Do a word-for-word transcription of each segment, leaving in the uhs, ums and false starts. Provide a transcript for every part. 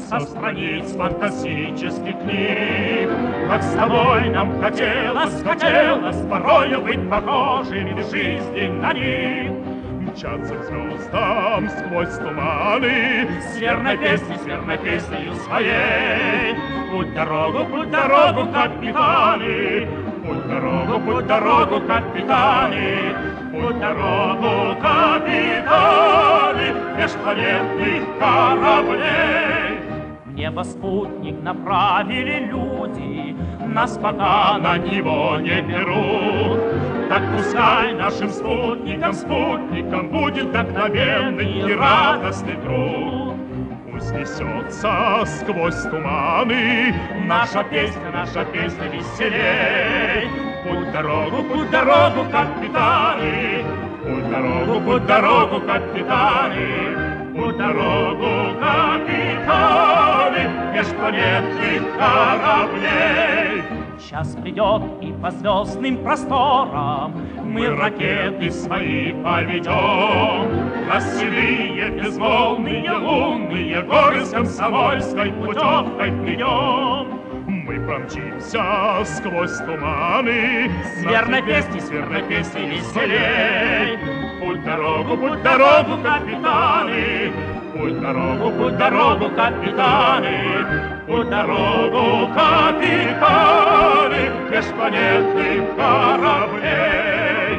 со страниц фантастических книг. Как с тобой нам хотелось, хотелось порою быть похожими в жизни на них. Мчаться к звездам сквозь туманы с верной песней, с верной песнею своей. Путь дорогу, путь дорогу, капитаны, путь дорогу, путь дорогу, капитаны, путь дорогу, капитаны межпланетных кораблей. В небо спутник направили люди, нас пока на него не берут. Так пускай нашим спутникам, спутникам будет вдохновенный и радостный труд. Пусть несется сквозь туманы наша песня, наша песня веселей. Путь дорогу, путь дорогу, капитаны, путь дорогу, путь дорогу, капитаны, путь дорогу, капитаны межпланетных кораблей. Час придет, и по звездным просторам мы ракеты свои поведем. Красивые, безмолвные, лунные горы с комсомольской путевкой придем. Мы промчимся сквозь туманы с верной песней, с верной песней веселей. Путь дорогу, путь дорогу, капитаны, путь дорогу, путь дорогу, капитаны, путь дорогу, капитаны межпланетных кораблей.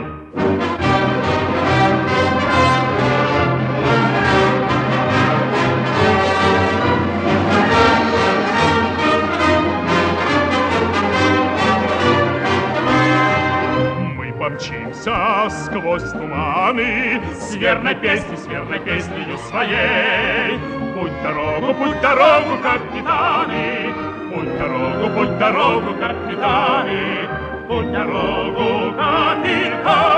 Помчимся сквозь туманы с верной песней, с верной песнею своей. Путь дорогу, путь дорогу, капитаны, путь дорогу, путь дорогу, капитаны, путь дорогу, капитаны.